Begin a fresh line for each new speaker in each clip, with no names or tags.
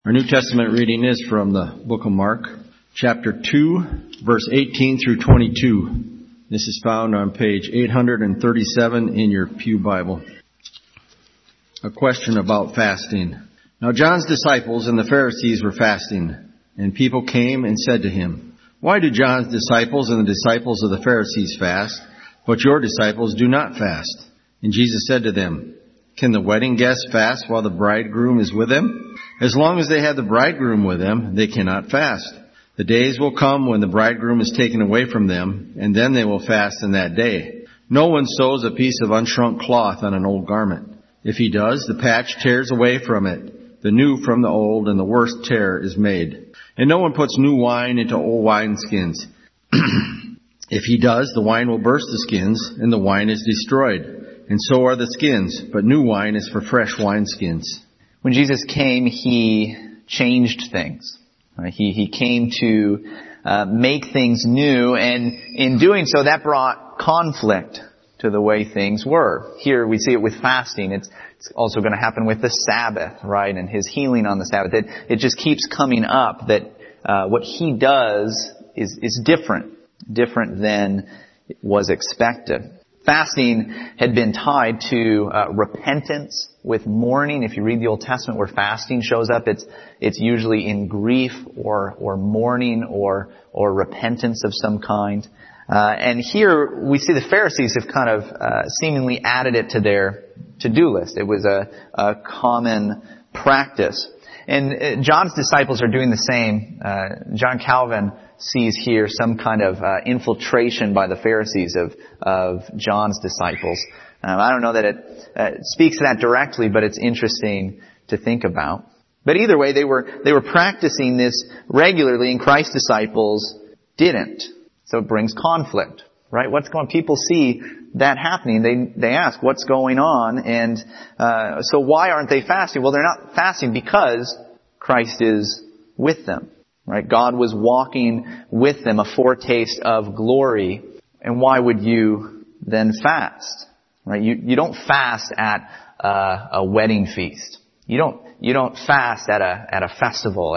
Our New Testament reading is from the book of Mark, chapter 2, verse 18 through 22. This is found on page 837 in your Pew Bible. A question about fasting. Now John's disciples and the Pharisees were fasting, and people came and said to him, "Why do John's disciples and the disciples of the Pharisees fast, but your disciples do not fast?" And Jesus said to them, "Can the wedding guests fast while the bridegroom is with them? As long as they have the bridegroom with them, they cannot fast. The days will come when the bridegroom is taken away from them, and then they will fast in that day. No one sews a piece of unshrunk cloth on an old garment. If he does, the patch tears away from it, the new from the old, and the worst tear is made. And no one puts new wine into old wineskins. If he does, the wine will burst the skins, and the wine is destroyed. And so are the skins, but new wine is for fresh wineskins."
When Jesus came, He changed things. He came to make things new, and in doing so, that brought conflict to the way things were. Here we see it with fasting. It's also going to happen with the Sabbath, right? And His healing on the Sabbath. It just keeps coming up that what He does is different than was expected. Fasting had been tied to repentance with mourning. If you read the Old Testament where fasting shows up, it's usually in grief or mourning or repentance of some kind. And here we see the Pharisees have kind of seemingly added it to their to-do list. It was a common practice. And John's disciples are doing the same. John Calvin sees here some kind of infiltration by the Pharisees of John's disciples. I don't know that it speaks to that directly, but it's interesting to think about. But either way, they were practicing this regularly, and Christ's disciples didn't. So it brings conflict, right? People see that happening. They ask, what's going on? And so why aren't they fasting? Well, they're not fasting because Christ is with them. Right? God was walking with them, a foretaste of glory. And why would you then fast? Right? You don't fast at a wedding feast. You don't fast at a festival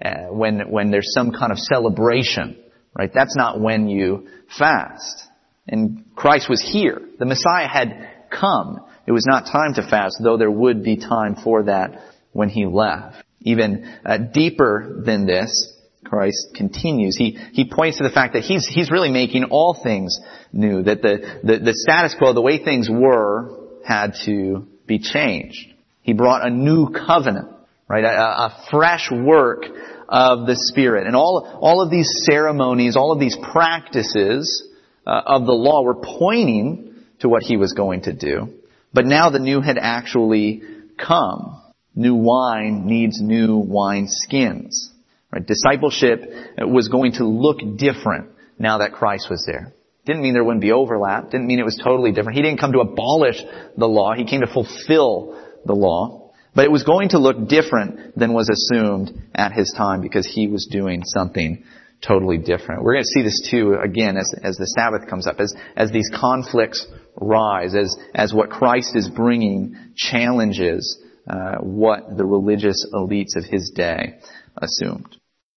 when there's some kind of celebration. Right? That's not when you fast. And Christ was here. The Messiah had come. It was not time to fast, though there would be time for that when He left. Even deeper than this, Christ continues. He points to the fact that He's really making all things new. That the status quo, the way things were, had to be changed. He brought a new covenant, right? A fresh work of the Spirit. And all of these ceremonies, all of these practices of the law were pointing to what He was going to do. But now the new had actually come. New wine needs new wine skins. Right? Discipleship was going to look different now that Christ was there. Didn't mean there wouldn't be overlap. Didn't mean it was totally different. He didn't come to abolish the law. He came to fulfill the law. But it was going to look different than was assumed at His time because He was doing something totally different. We're going to see this too again as the Sabbath comes up, as these conflicts rise, as what Christ is bringing challenges what the religious elites of His day assumed.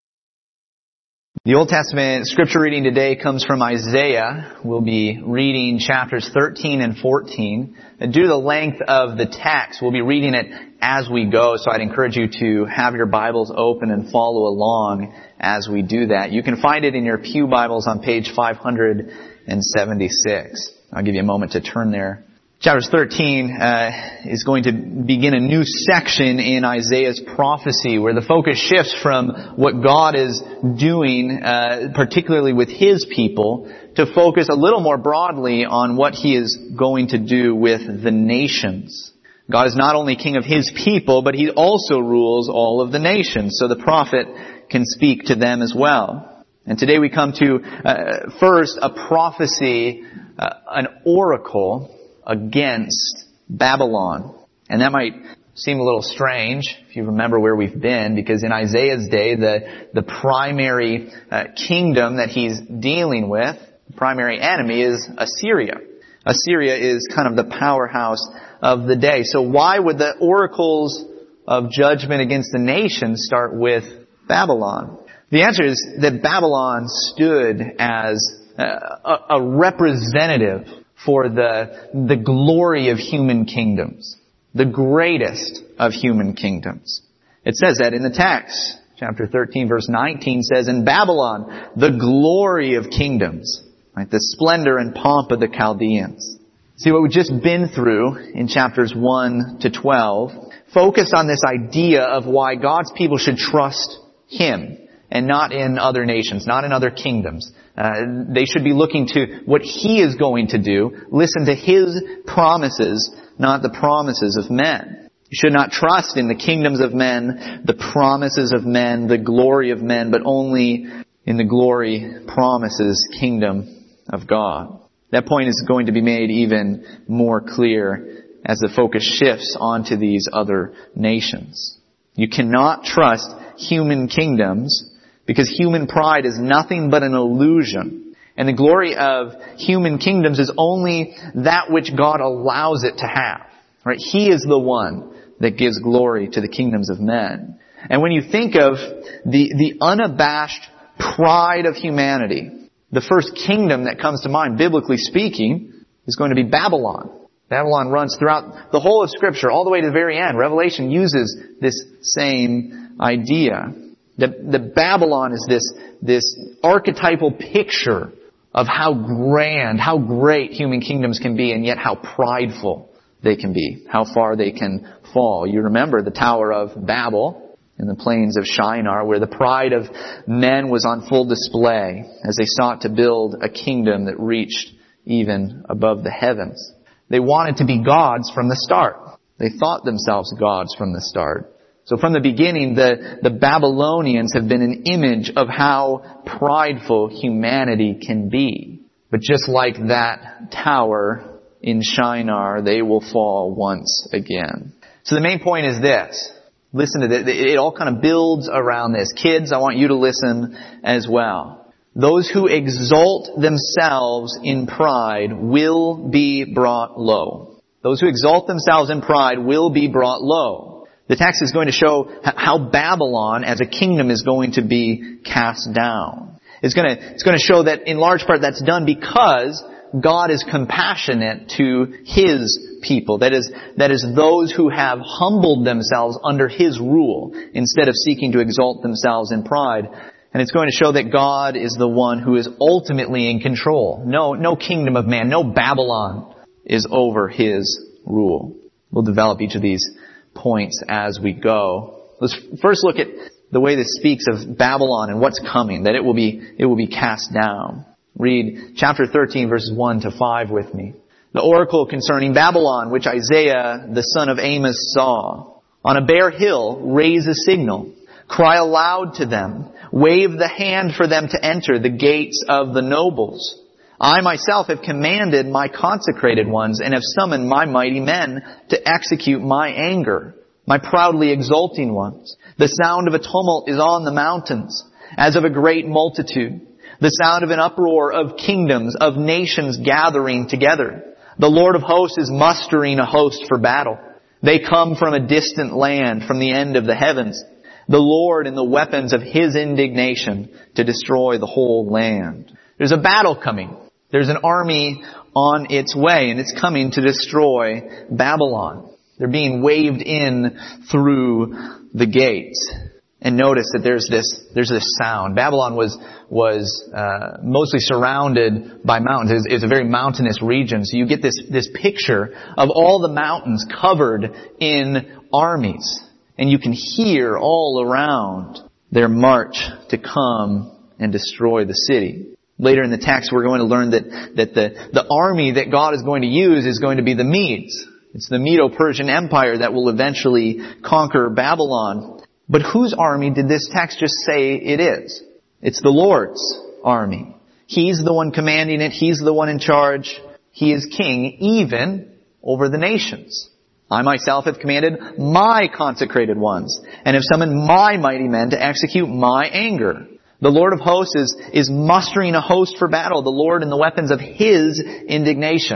The Old Testament scripture reading today comes from Isaiah. We'll be reading chapters 13 and 14. And due to the length of the text, we'll be reading it as we go, so I'd encourage you to have your Bibles open and follow along as we do that. You can find it in your Pew Bibles on page 576. I'll give you a moment to turn there. Chapter 13 is going to begin a new section in Isaiah's prophecy where the focus shifts from what God is doing, particularly with His people, to focus a little more broadly on what He is going to do with the nations. God is not only king of His people, but He also rules all of the nations, so the prophet can speak to them as well. And today we come to, first, a prophecy, an oracle against Babylon. And that might seem a little strange if you remember where we've been, because in Isaiah's day, the primary kingdom that he's dealing with, the primary enemy, is Assyria. Assyria is kind of the powerhouse of the day. So why would the oracle's of judgment against the nations start with Babylon? The answer is that Babylon stood as a representative for the glory of human kingdoms, the greatest of human kingdoms. It says that in the text. Chapter 13, verse 19 says, "In Babylon, the glory of kingdoms," right? The splendor and pomp of the Chaldeans. See, what we've just been through in chapters 1 to 12 focused on this idea of why God's people should trust Him and not in other nations, not in other kingdoms. They should be looking to what He is going to do. Listen to His promises, not the promises of men. You should not trust in the kingdoms of men, the promises of men, the glory of men, but only in the glory, promises, kingdom of God. That point is going to be made even more clear as the focus shifts onto these other nations. You cannot trust human kingdoms because human pride is nothing but an illusion. And the glory of human kingdoms is only that which God allows it to have. Right? He is the one that gives glory to the kingdoms of men. And when you think of the unabashed pride of humanity, the first kingdom that comes to mind, biblically speaking, is going to be Babylon. Babylon runs throughout the whole of Scripture, all the way to the very end. Revelation uses this same idea. That Babylon is this archetypal picture of how grand, how great human kingdoms can be, and yet how prideful they can be, how far they can fall. You remember the Tower of Babel in the plains of Shinar, where the pride of men was on full display as they sought to build a kingdom that reached even above the heavens. They wanted to be gods from the start. They thought themselves gods from the start. So from the beginning, the Babylonians have been an image of how prideful humanity can be. But just like that tower in Shinar, they will fall once again. So the main point is this. Listen to this. It all kind of builds around this. Kids, I want you to listen as well. Those who exalt themselves in pride will be brought low. Those who exalt themselves in pride will be brought low. The text is going to show how Babylon as a kingdom is going to be cast down. It's going to show that in large part that's done because God is compassionate to His people. That is those who have humbled themselves under His rule instead of seeking to exalt themselves in pride. And it's going to show that God is the one who is ultimately in control. No kingdom of man, no Babylon is over His rule. We'll develop each of these points as we go. Let's first look at the way this speaks of Babylon and what's coming, that it will be cast down. Read chapter 13, verses 1 to 5 with me. The oracle concerning Babylon, which Isaiah, the son of Amos, saw. On a bare hill, raise a signal. Cry aloud to them. Wave the hand for them to enter the gates of the nobles. I myself have commanded my consecrated ones and have summoned my mighty men to execute my anger, my proudly exulting ones. The sound of a tumult is on the mountains, as of a great multitude. The sound of an uproar of kingdoms, of nations gathering together. The Lord of hosts is mustering a host for battle. They come from a distant land, from the end of the heavens. The Lord and the weapons of His indignation to destroy the whole land. There's a battle coming. There's an army on its way, and it's coming to destroy Babylon. They're being waved in through the gates. And notice that there's this sound. Babylon was mostly surrounded by mountains. It's a very mountainous region. So you get this picture of all the mountains covered in armies. And you can hear all around their march to come and destroy the city. Later in the text, we're going to learn that the army that God is going to use is going to be the Medes. It's the Medo-Persian Empire that will eventually conquer Babylon. But whose army did this text just say it is? It's the Lord's army. He's the one commanding it. He's the one in charge. He is king even over the nations. I myself have commanded my consecrated ones and have summoned my mighty men to execute my anger. The Lord of hosts is mustering a host for battle, the Lord and the weapons of His indignation.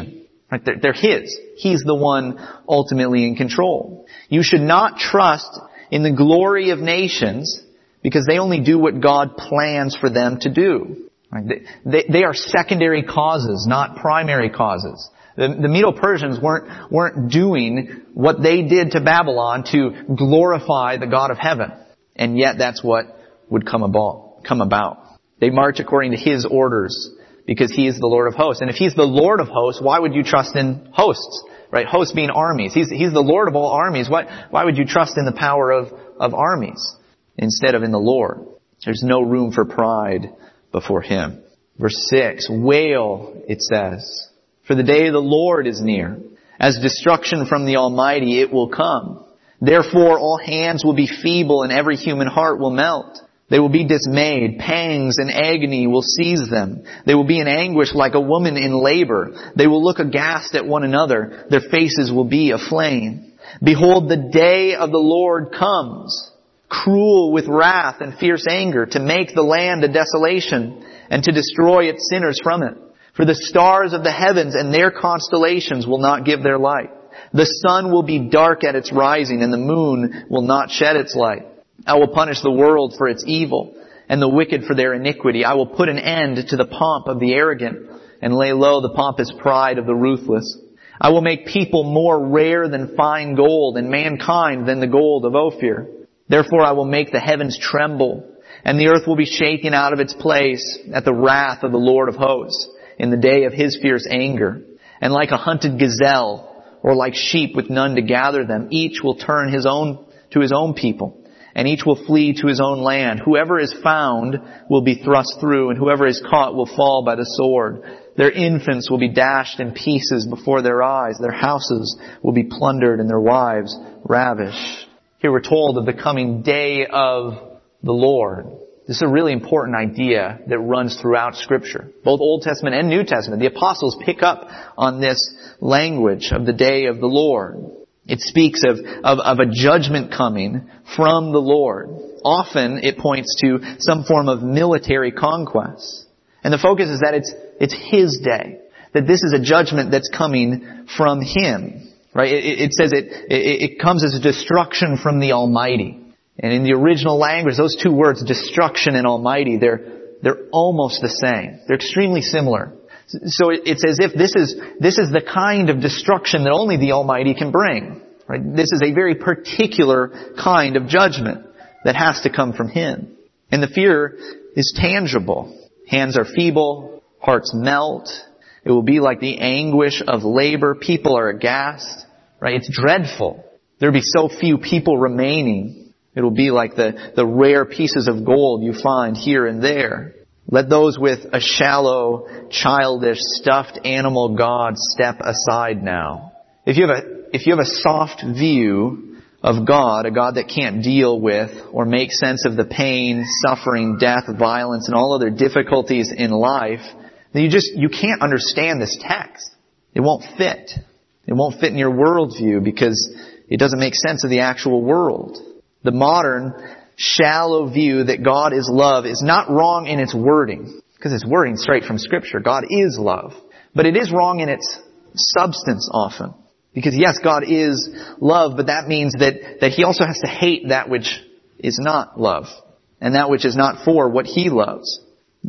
Right? They're His. He's the one ultimately in control. You should not trust in the glory of nations because they only do what God plans for them to do. Right? They are secondary causes, not primary causes. The Medo-Persians weren't doing what they did to Babylon to glorify the God of heaven. And yet that's what would come about. They march according to His orders because He is the Lord of hosts. And if He's the Lord of hosts, why would you trust in hosts? Right? Hosts being armies. He's the Lord of all armies. Why would you trust in the power of armies instead of in the Lord? There's no room for pride before Him. Verse 6, wail, it says, for the day of the Lord is near. As destruction from the Almighty, it will come. Therefore, all hands will be feeble and every human heart will melt. They will be dismayed. Pangs and agony will seize them. They will be in anguish like a woman in labor. They will look aghast at one another. Their faces will be aflame. Behold, the day of the Lord comes, cruel with wrath and fierce anger, to make the land a desolation and to destroy its sinners from it. For the stars of the heavens and their constellations will not give their light. The sun will be dark at its rising, and the moon will not shed its light. I will punish the world for its evil, and the wicked for their iniquity. I will put an end to the pomp of the arrogant, and lay low the pompous pride of the ruthless. I will make people more rare than fine gold, and mankind than the gold of Ophir. Therefore I will make the heavens tremble, and the earth will be shaken out of its place at the wrath of the Lord of hosts, in the day of His fierce anger. And like a hunted gazelle, or like sheep with none to gather them, each will turn to his own people, and each will flee to his own land. Whoever is found will be thrust through, and whoever is caught will fall by the sword. Their infants will be dashed in pieces before their eyes. Their houses will be plundered, and their wives ravished. Here we're told of the coming day of the Lord. This is a really important idea that runs throughout Scripture, both Old Testament and New Testament. The apostles pick up on this language of the day of the Lord. It speaks of a judgment coming from the Lord. Often it points to some form of military conquest. And the focus is that it's His day. That this is a judgment that's coming from Him. Right? It says it comes as a destruction from the Almighty. And in the original language, those two words, destruction and almighty, they're almost the same. They're extremely similar. So it's as if this is the kind of destruction that only the Almighty can bring. Right? This is a very particular kind of judgment that has to come from Him. And the fear is tangible. Hands are feeble, hearts melt. It will be like the anguish of labor. People are aghast. Right? It's dreadful. There'll be so few people remaining. It'll be like the rare pieces of gold you find here and there. Let those with a shallow, childish, stuffed animal god step aside now. If you have a soft view of God, a God that can't deal with or make sense of the pain, suffering, death, violence, and all other difficulties in life, then you can't understand this text. It won't fit. It won't fit in your worldview because it doesn't make sense of the actual world. The modern, shallow view that God is love is not wrong in its wording, because it's wording straight from Scripture. God is love. But it is wrong in its substance often. Because yes, God is love, but that means that He also has to hate that which is not love, and that which is not for what He loves.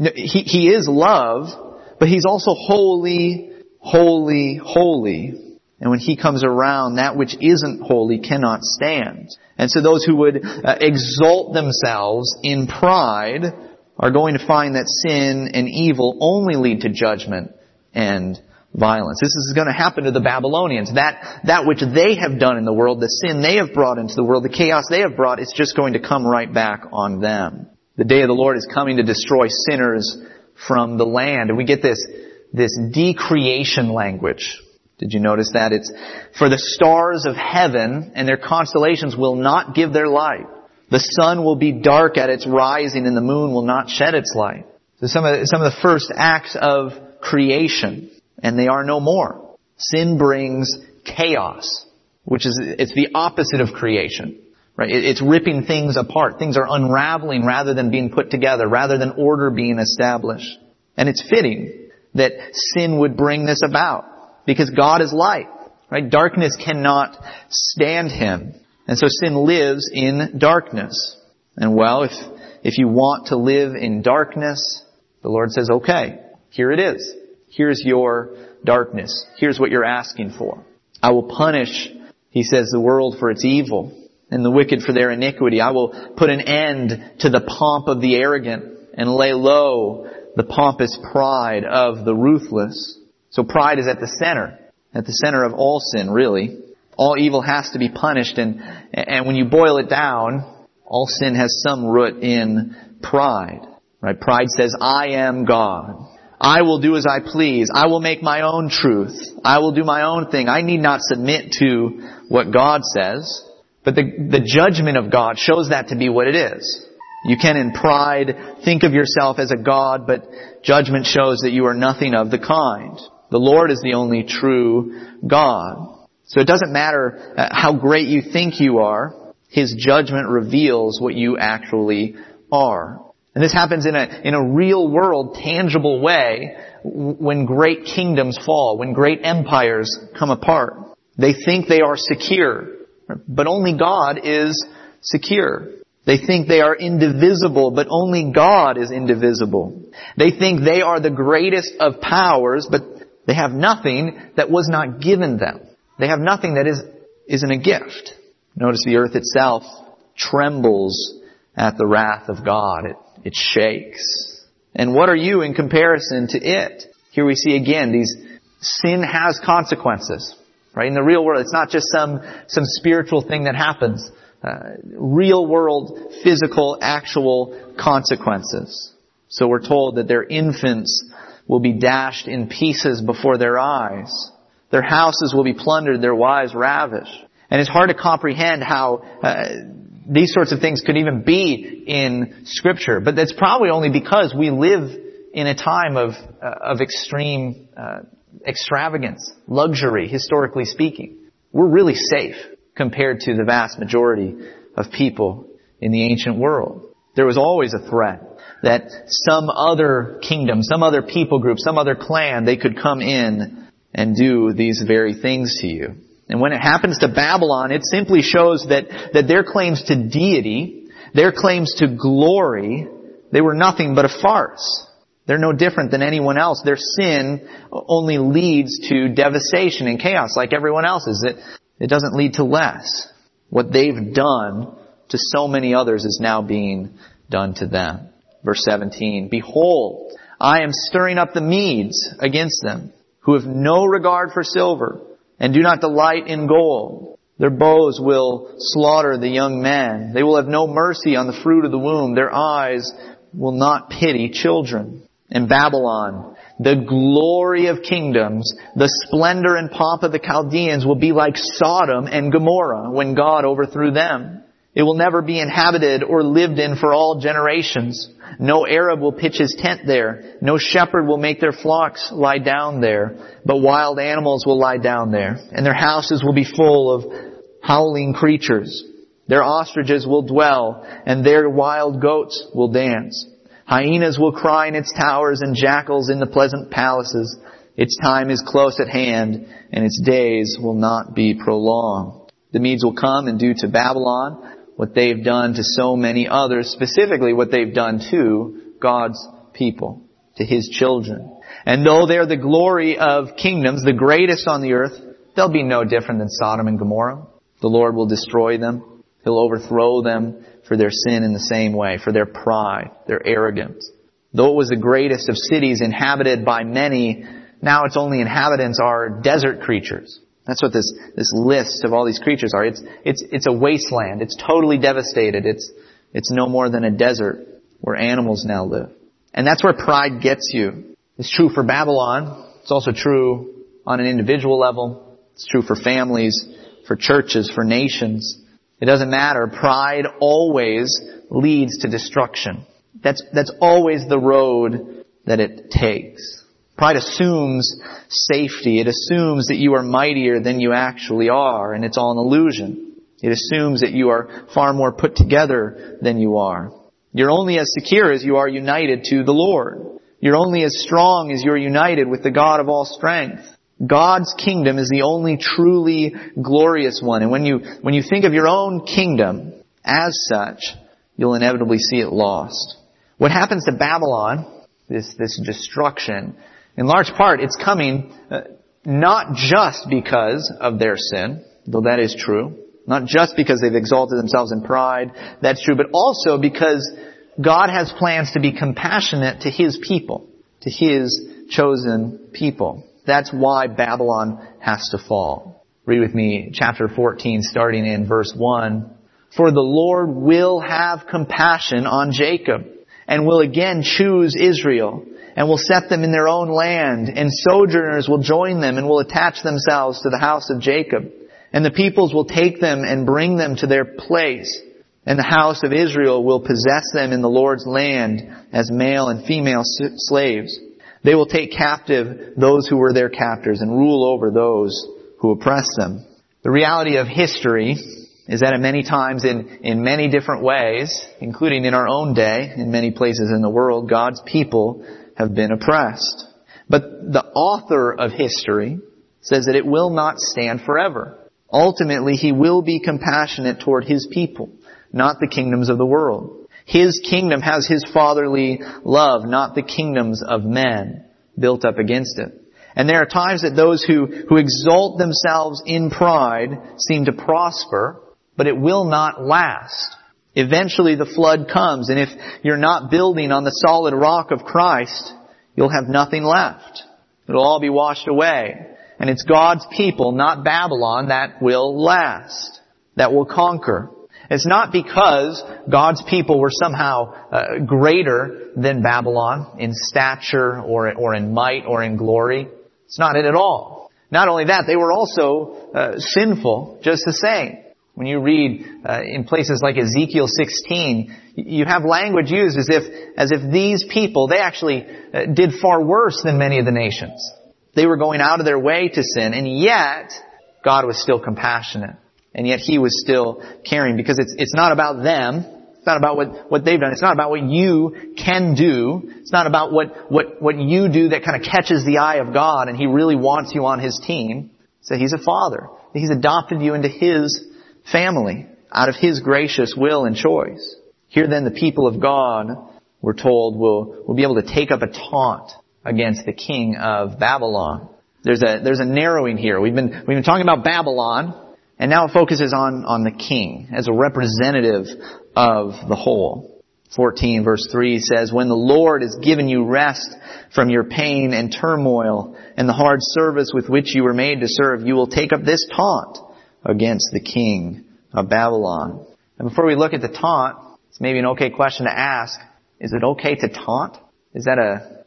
He is love, but He's also holy, holy, holy. And when He comes around, that which isn't holy cannot stand. And so those who would exalt themselves in pride are going to find that sin and evil only lead to judgment and violence. This is going to happen to the Babylonians. That which they have done in the world, the sin they have brought into the world, the chaos they have brought, it's just going to come right back on them. The day of the Lord is coming to destroy sinners from the land. And we get this decreation language. Did you notice that? It's for the stars of heaven and their constellations will not give their light. The sun will be dark at its rising and the moon will not shed its light. So some of the first acts of creation, and they are no more. Sin brings chaos, it's the opposite of creation. Right? It's ripping things apart. Things are unraveling rather than being put together, rather than order being established. And it's fitting that sin would bring this about. because God is light. Right? Darkness cannot stand Him. And so sin lives in darkness. And well, if you want to live in darkness, the Lord says, okay, here it is. Here's your darkness. Here's what you're asking for. I will punish, He says, the world for its evil and the wicked for their iniquity. I will put an end to the pomp of the arrogant and lay low the pompous pride of the ruthless. So pride is at the center of all sin, really. All evil has to be punished, and when you boil it down, all sin has some root in pride. Right? Pride says, I am God. I will do as I please. I will make my own truth. I will do my own thing. I need not submit to what God says. But the judgment of God shows that to be what it is. You can in pride think of yourself as a God, but judgment shows that you are nothing of the kind. The Lord is the only true God. So it doesn't matter how great you think you are. His judgment reveals what you actually are. And this happens in a real world, tangible way when great kingdoms fall, when great empires come apart. They think they are secure, but only God is secure. They think they are indivisible, but only God is indivisible. They think they are the greatest of powers, but they have nothing that was not given them. They have nothing that isn't a gift. Notice the earth itself trembles at the wrath of God. It shakes. And what are you in comparison to it? Here we see again, sin has consequences. Right? In the real world, it's not just some spiritual thing that happens. Real world, physical, actual consequences. So we're told that their infants will be dashed in pieces before their eyes. Their houses will be plundered, their wives ravished. And it's hard to comprehend how these sorts of things could even be in Scripture. But that's probably only because we live in a time of extreme extravagance, luxury, historically speaking. We're really safe compared to the vast majority of people in the ancient world. There was always a threat that some other kingdom, some other people group, some other clan, they could come in and do these very things to you. And when it happens to Babylon, it simply shows that their claims to deity, their claims to glory, they were nothing but a farce. They're no different than anyone else. Their sin only leads to devastation and chaos like everyone else's. It doesn't lead to less. What they've done to so many others is now being done to them. Verse 17, Behold, I am stirring up the Medes against them, who have no regard for silver, and do not delight in gold. Their bows will slaughter the young men. They will have no mercy on the fruit of the womb. Their eyes will not pity children. And Babylon, the glory of kingdoms, the splendor and pomp of the Chaldeans will be like Sodom and Gomorrah when God overthrew them. It will never be inhabited or lived in for all generations. No Arab will pitch his tent there. No shepherd will make their flocks lie down there. But wild animals will lie down there. And their houses will be full of howling creatures. Their ostriches will dwell, and their wild goats will dance. Hyenas will cry in its towers, and jackals in the pleasant palaces. Its time is close at hand, and its days will not be prolonged. The Medes will come and do to Babylon what they've done to so many others, specifically what they've done to God's people, to His children. And though they're the glory of kingdoms, the greatest on the earth, they'll be no different than Sodom and Gomorrah. The Lord will destroy them. He'll overthrow them for their sin in the same way, for their pride, their arrogance. Though it was the greatest of cities inhabited by many, now its only inhabitants are desert creatures. That's what this list of all these creatures are. It's a wasteland. It's totally devastated. It's no more than a desert where animals now live. And that's where pride gets you. It's true for Babylon. It's also true on an individual level. It's true for families, for churches, for nations. It doesn't matter. Pride always leads to destruction. That's always the road that it takes. Pride assumes safety. It assumes that you are mightier than you actually are, and it's all an illusion. It assumes that you are far more put together than you are. You're only as secure as you are united to the Lord. You're only as strong as you're united with the God of all strength. God's kingdom is the only truly glorious one. And when you think of your own kingdom as such, you'll inevitably see it lost. What happens to Babylon, this destruction, in large part, it's coming not just because of their sin, though that is true. Not just because they've exalted themselves in pride, that's true, but also because God has plans to be compassionate to His people, to His chosen people. That's why Babylon has to fall. Read with me chapter 14, starting in verse 1. For the Lord will have compassion on Jacob, and will again choose Israel, and will set them in their own land, and sojourners will join them, and will attach themselves to the house of Jacob. And the peoples will take them and bring them to their place, and the house of Israel will possess them in the Lord's land as male and female slaves. They will take captive those who were their captors, and rule over those who oppress them. The reality of history is that at many times in many different ways, including in our own day, in many places in the world, God's people have been oppressed. But the author of history says that it will not stand forever. Ultimately, He will be compassionate toward His people, not the kingdoms of the world. His kingdom has His fatherly love, not the kingdoms of men built up against it. And there are times that those who exalt themselves in pride seem to prosper, but it will not last. Eventually the flood comes, and if you're not building on the solid rock of Christ, you'll have nothing left. It'll all be washed away. And it's God's people, not Babylon, that will last, that will conquer. It's not because God's people were somehow greater than Babylon in stature or in might or in glory. It's not it at all. Not only that, they were also sinful just the same. When you read in places like Ezekiel 16, you have language used as if these people, they actually did far worse than many of the nations. They were going out of their way to sin, and yet God was still compassionate. And yet He was still caring, because it's not about them. It's not about what they've done. It's not about what you can do. It's not about what you do that kind of catches the eye of God and He really wants you on His team. So He's a Father. He's adopted you into His family out of His gracious will and choice. Here then the people of God, we're told, will be able to take up a taunt against the king of Babylon. There's a narrowing here. We've been talking about Babylon, and now it focuses on the king as a representative of the whole. 14 verse 3 says, when the Lord has given you rest from your pain and turmoil and the hard service with which you were made to serve, you will take up this taunt against the king of Babylon. And before we look at the taunt, it's maybe an okay question to ask. Is it okay to taunt? Is that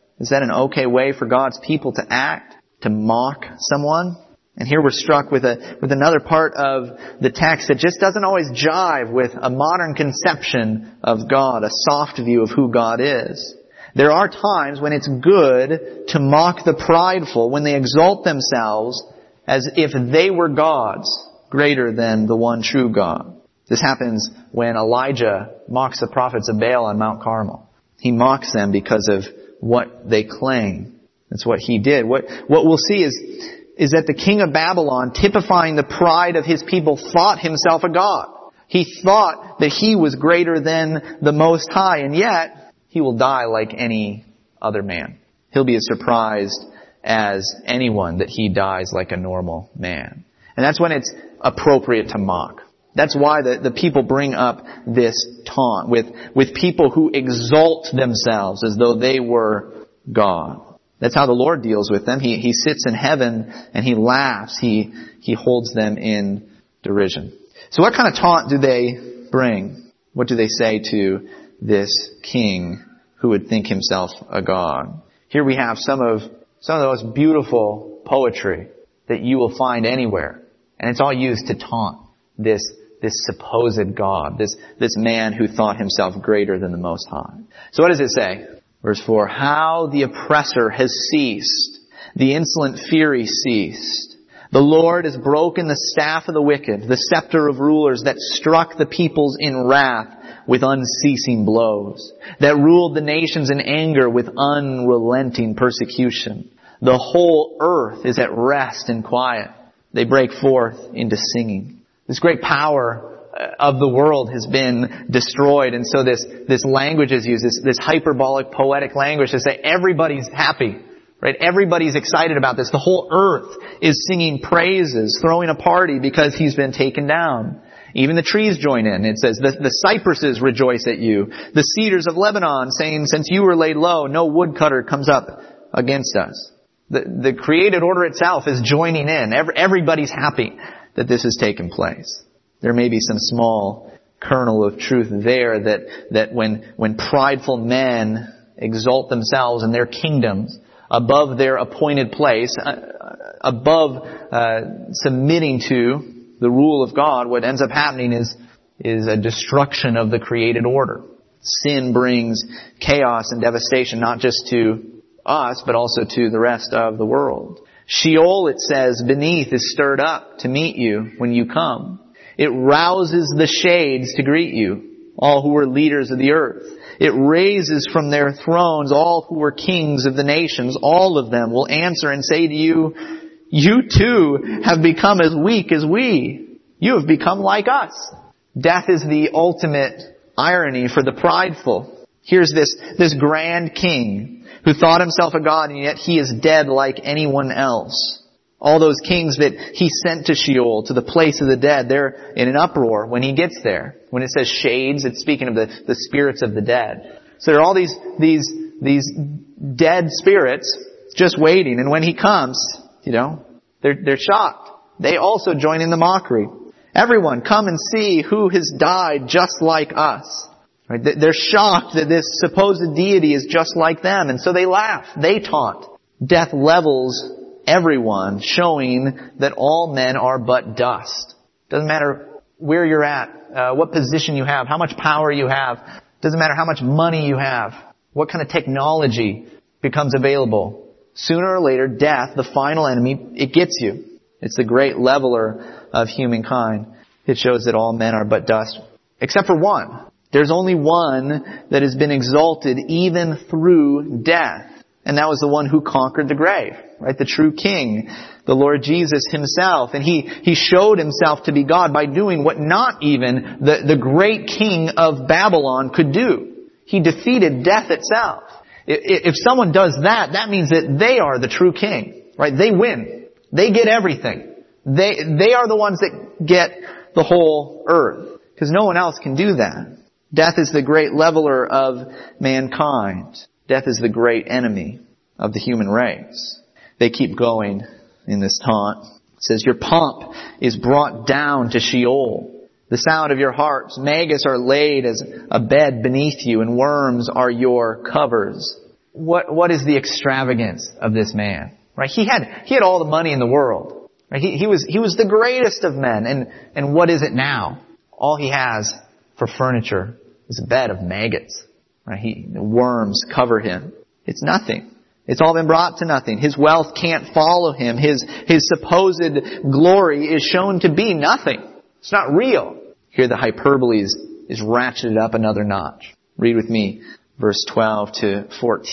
an okay way for God's people to act? To mock someone? And here we're struck with another part of the text that just doesn't always jive with a modern conception of God, a soft view of who God is. There are times when it's good to mock the prideful, when they exalt themselves as if they were gods greater than the one true God. This happens when Elijah mocks the prophets of Baal on Mount Carmel. He mocks them because of what they claim. That's what he did. What we'll see is that the king of Babylon, typifying the pride of his people, thought himself a god. He thought that he was greater than the Most High, and yet he will die like any other man. He'll be as surprised as anyone that he dies like a normal man. And that's when it's appropriate to mock. That's why the people bring up this taunt with people who exalt themselves as though they were God. That's how the Lord deals with them. He sits in heaven and He laughs. He holds them in derision. So what kind of taunt do they bring? What do they say to this king who would think himself a god? Here we have some of the most beautiful poetry that you will find anywhere. And it's all used to taunt this supposed God, this man who thought himself greater than the Most High. So what does it say? Verse 4, how the oppressor has ceased, the insolent fury ceased. The Lord has broken the staff of the wicked, the scepter of rulers that struck the peoples in wrath with unceasing blows, that ruled the nations in anger with unrelenting persecution. The whole earth is at rest and quiet. They break forth into singing. This great power of the world has been destroyed. And so this language is used, this hyperbolic, poetic language to say everybody's happy, right? Everybody's excited about this. The whole earth is singing praises, throwing a party because he's been taken down. Even the trees join in. It says, the cypresses rejoice at you. The cedars of Lebanon saying, since you were laid low, no woodcutter comes up against us. The created order itself is joining in. Everybody's happy that this has taken place. There may be some small kernel of truth there that when prideful men exalt themselves and their kingdoms above their appointed place, above submitting to the rule of God, what ends up happening is a destruction of the created order. Sin brings chaos and devastation, not just to us, but also to the rest of the world. Sheol, it says, beneath is stirred up to meet you when you come. It rouses the shades to greet you, all who were leaders of the earth. It raises from their thrones all who were kings of the nations. All of them will answer and say to you, you too have become as weak as we. You have become like us. Death is the ultimate irony for the prideful. Here's this grand king who thought himself a god, and yet he is dead like anyone else. All those kings that he sent to Sheol, to the place of the dead, they're in an uproar when he gets there. When it says shades, it's speaking of the spirits of the dead. So there are all these dead spirits just waiting, and when he comes, they're shocked. They also join in the mockery. Everyone, come and see who has died just like us. Right? They're shocked that this supposed deity is just like them, and so they laugh. They taunt. Death levels everyone, showing that all men are but dust. Doesn't matter where you're at, what position you have, how much power you have. Doesn't matter how much money you have, what kind of technology becomes available. Sooner or later, death, the final enemy, it gets you. It's the great leveler of humankind. It shows that all men are but dust, except for one. There's only one that has been exalted even through death. And that was the one who conquered the grave, right? The true king, the Lord Jesus himself. And he showed himself to be God by doing what not even the great king of Babylon could do. He defeated death itself. If someone does that, that means that they are the true king, right? They win. They get everything. They are the ones that get the whole earth, because no one else can do that. Death is the great leveler of mankind. Death is the great enemy of the human race. They keep going in this taunt. It says, your pomp is brought down to Sheol. The sound of your harps, maggots are laid as a bed beneath you, and worms are your covers. What is the extravagance of this man? Right? He had all the money in the world. Right? He was the greatest of men. And what is it now? All he has for furniture is a bed of maggots. Right? Worms cover him. It's nothing. It's all been brought to nothing. His wealth can't follow him. His supposed glory is shown to be nothing. It's not real. Here the hyperbole is ratcheted up another notch. Read with me verse 12 to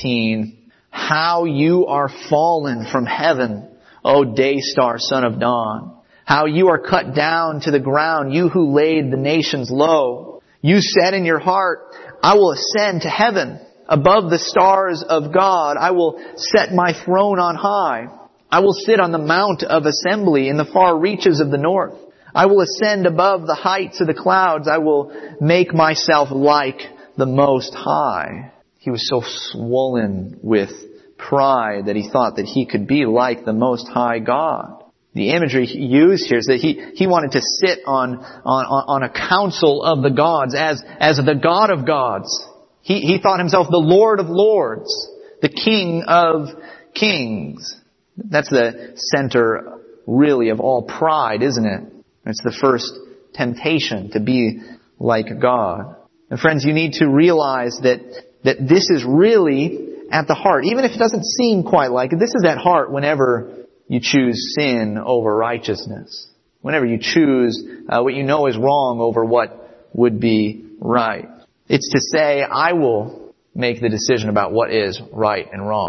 14. How you are fallen from heaven, O day star, son of dawn. How you are cut down to the ground, you who laid the nations low. You said in your heart, I will ascend to heaven above the stars of God. I will set my throne on high. I will sit on the mount of assembly in the far reaches of the north. I will ascend above the heights of the clouds. I will make myself like the Most High. He was so swollen with pride that he thought that he could be like the Most High God. The imagery he used here is that he wanted to sit on a council of the gods as the God of gods. He thought himself the Lord of lords, the King of kings. That's the center, really, of all pride, isn't it? It's the first temptation to be like God. And friends, you need to realize that this is really at the heart. Even if it doesn't seem quite like it, this is at heart whenever you choose sin over righteousness. Whenever you choose what you know is wrong over what would be right. It's to say, I will make the decision about what is right and wrong.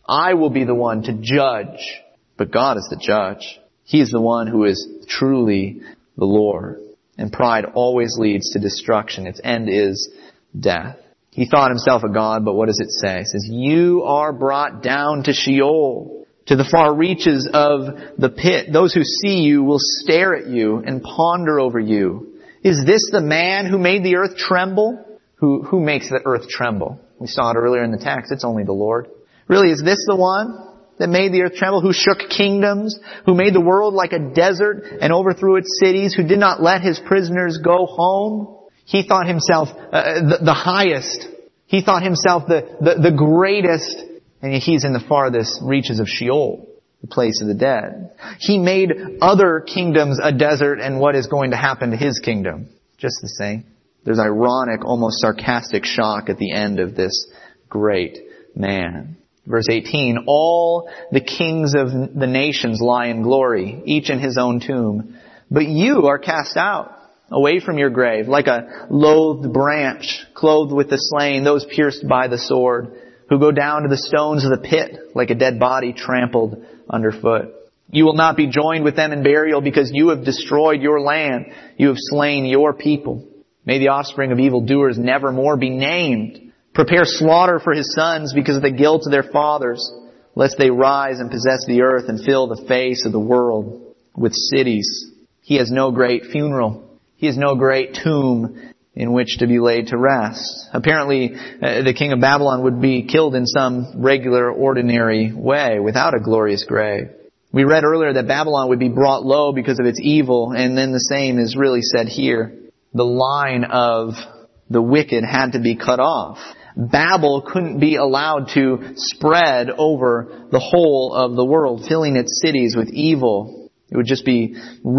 I will be the one to judge. But God is the judge. He is the one who is truly the Lord. And pride always leads to destruction. Its end is death. He thought himself a god, but what does it say? It says, you are brought down to Sheol, to the far reaches of the pit. Those who see you will stare at you and ponder over you. Is this the man who made the earth tremble? Who makes the earth tremble? We saw it earlier in the text. It's only the Lord. Really, is this the one that made the earth tremble, who shook kingdoms, who made the world like a desert and overthrew its cities, who did not let his prisoners go home? He thought himself the highest. He thought himself the greatest. And yet he's in the farthest reaches of Sheol, the place of the dead. He made other kingdoms a desert, and what is going to happen to his kingdom? Just the same. There's ironic, almost sarcastic shock at the end of this great man. Verse 18, all the kings of the nations lie in glory, each in his own tomb. But you are cast out, away from your grave, like a loathed branch, clothed with the slain, those pierced by the sword, who go down to the stones of the pit, like a dead body trampled underfoot. You will not be joined with them in burial, because you have destroyed your land. You have slain your people. May the offspring of evildoers never more be named. Prepare slaughter for his sons because of the guilt of their fathers, lest they rise and possess the earth and fill the face of the world with cities. He has no great funeral. He has no great tomb in which to be laid to rest. Apparently, the king of Babylon would be killed in some regular, ordinary way without a glorious grave. We read earlier that Babylon would be brought low because of its evil, and then the same is really said here. The line of the wicked had to be cut off. Babel couldn't be allowed to spread over the whole of the world, filling its cities with evil. It would just be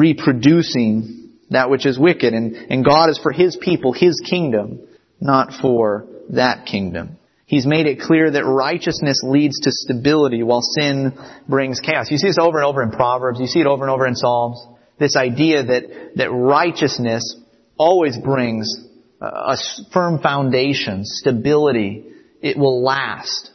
reproducing that which is wicked. And God is for His people, His kingdom, not for that kingdom. He's made it clear that righteousness leads to stability while sin brings chaos. You see this over and over in Proverbs. You see it over and over in Psalms. This idea that righteousness always brings a firm foundation, stability. It will last.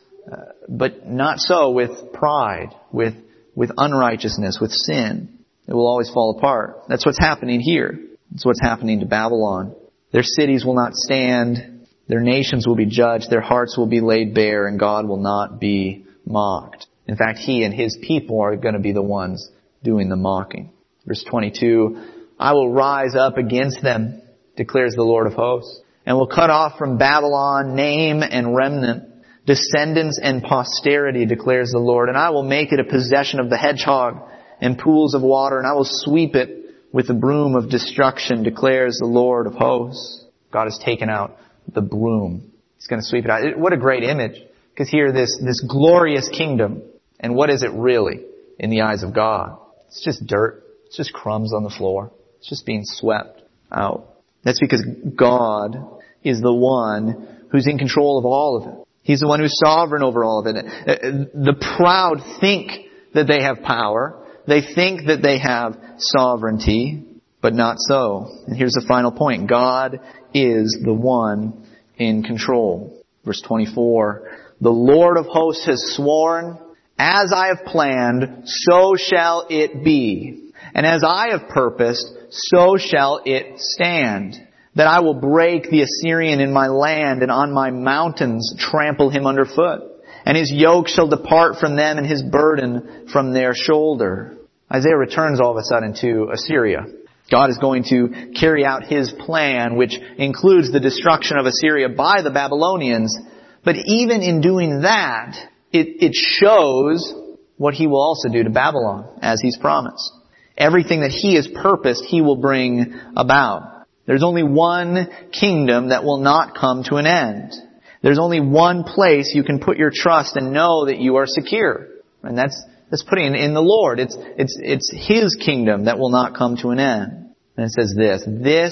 But not so with pride, with unrighteousness, with sin. It will always fall apart. That's what's happening here. That's what's happening to Babylon. Their cities will not stand. Their nations will be judged. Their hearts will be laid bare, and God will not be mocked. In fact, He and His people are going to be the ones doing the mocking. Verse 22, I will rise up against them, declares the Lord of hosts, and will cut off from Babylon name and remnant, descendants and posterity, declares the Lord. And I will make it a possession of the hedgehog and pools of water, and I will sweep it with the broom of destruction, declares the Lord of hosts. God has taken out the broom. He's going to sweep it out. What a great image. Because here, this glorious kingdom, and what is it really in the eyes of God? It's just dirt. It's just crumbs on the floor. It's just being swept out. That's because God is the one who's in control of all of it. He's the one who's sovereign over all of it. The proud think that they have power. They think that they have sovereignty, but not so. And here's the final point. God is the one in control. Verse 24, the Lord of hosts has sworn, as I have planned, so shall it be. And as I have purposed, so shall it stand. That I will break the Assyrian in my land, and on my mountains trample him underfoot. And his yoke shall depart from them, and his burden from their shoulder. Isaiah returns all of a sudden to Assyria. God is going to carry out His plan, which includes the destruction of Assyria by the Babylonians. But even in doing that, it shows what He will also do to Babylon, as He's promised. Everything that He has purposed, He will bring about. There's only one kingdom that will not come to an end. There's only one place you can put your trust and know that you are secure. And that's putting it in the Lord. It's His kingdom that will not come to an end. And it says this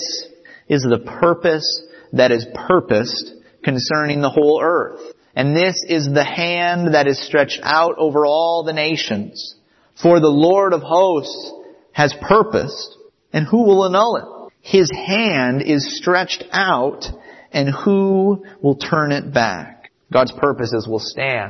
is the purpose that is purposed concerning the whole earth. And this is the hand that is stretched out over all the nations. For the Lord of hosts has purposed, and who will annul it? His hand is stretched out, and who will turn it back? God's purposes will stand.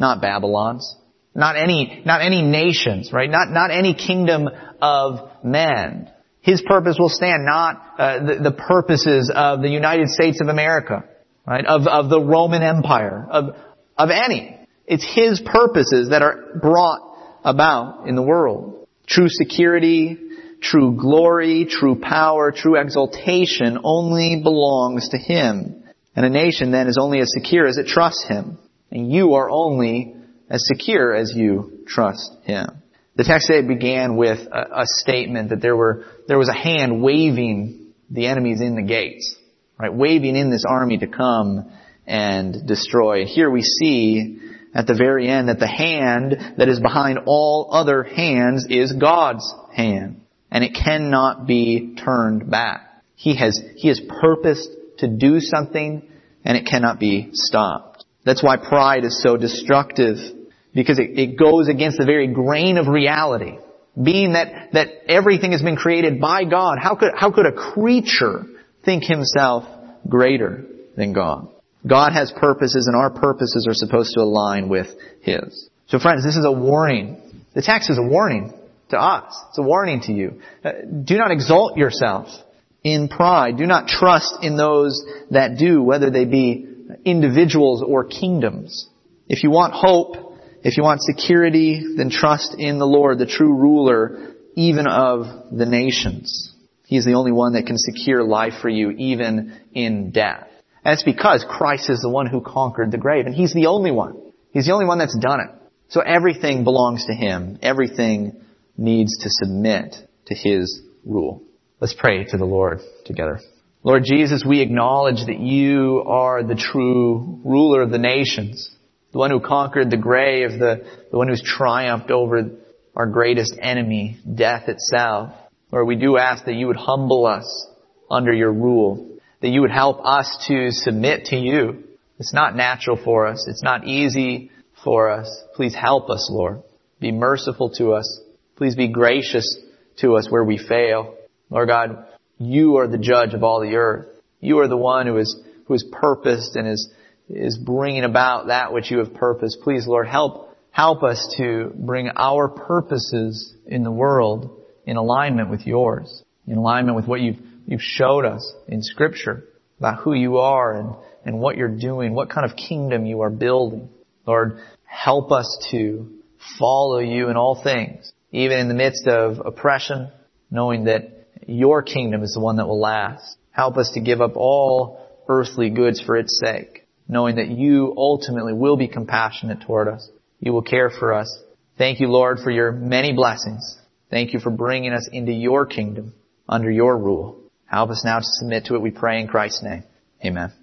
not Babylon's. Not any nations, right? Not any kingdom of men. His purpose will stand, not the purposes of the United States of America, right? Of the Roman Empire, of any. It's His purposes that are brought about in the world. True security, true glory, true power, true exaltation only belongs to Him. And a nation then is only as secure as it trusts Him. And you are only as secure as you trust Him. The text today began with a statement that there was a hand waving the enemies in the gates, right? Waving in this army to come and destroy. Here we see at the very end that the hand that is behind all other hands is God's hand. And it cannot be turned back. He has purposed to do something, and it cannot be stopped. That's why pride is so destructive, because it goes against the very grain of reality. Being that everything has been created by God, how could a creature think himself greater than God? God has purposes, and our purposes are supposed to align with His. So friends, this is a warning. The text is a warning to us. It's a warning to you. Do not exalt yourself in pride. Do not trust in those that do, whether they be individuals or kingdoms. If you want hope, if you want security, then trust in the Lord, the true ruler, even of the nations. He is the only one that can secure life for you, even in death. And it's because Christ is the one who conquered the grave, and He's the only one. He's the only one that's done it. So everything belongs to Him. Everything needs to submit to His rule. Let's pray to the Lord together. Lord Jesus, we acknowledge that You are the true ruler of the nations, the one who conquered the grave, the one who's triumphed over our greatest enemy, death itself. Lord, we do ask that You would humble us under Your rule, that You would help us to submit to You. It's not natural for us. It's not easy for us. Please help us, Lord. Be merciful to us. Please be gracious to us where we fail. Lord God, You are the judge of all the earth. You are the one who is purposed and is bringing about that which You have purposed. Please, Lord, help us to bring our purposes in the world in alignment with Yours, in alignment with what You've showed us in Scripture about who You are and what You're doing, what kind of kingdom You are building. Lord, help us to follow You in all things, even in the midst of oppression, knowing that Your kingdom is the one that will last. Help us to give up all earthly goods for its sake, knowing that You ultimately will be compassionate toward us. You will care for us. Thank You, Lord, for Your many blessings. Thank You for bringing us into Your kingdom under Your rule. Help us now to submit to it, we pray in Christ's name. Amen.